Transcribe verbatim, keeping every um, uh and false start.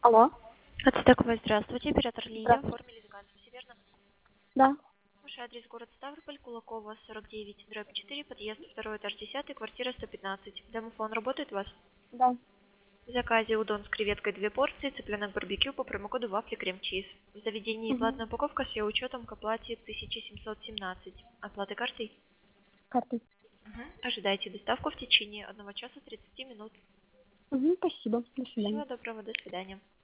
Алло. Ацтековая, здравствуйте, оператор Лилия, Здравствуйте. оформили заказ, все верно? Да. Ваш адрес город Ставрополь, Кулакова, сорок девять, дробь четыре, подъезд второй этаж десятый, квартира сто пятнадцать. Домофон работает у вас? Да. В заказе удон с креветкой две порции, цыпленок барбекю по промокоду вафли крем-чиз. В заведении Угу. платная упаковка с ее учетом к оплате тысяча семьсот семнадцать. Оплата картой? Картой. Мгм. Ожидайте доставку в течение одного часа тридцати минут. Угу. Спасибо. До свидания. Всего доброго, до свидания.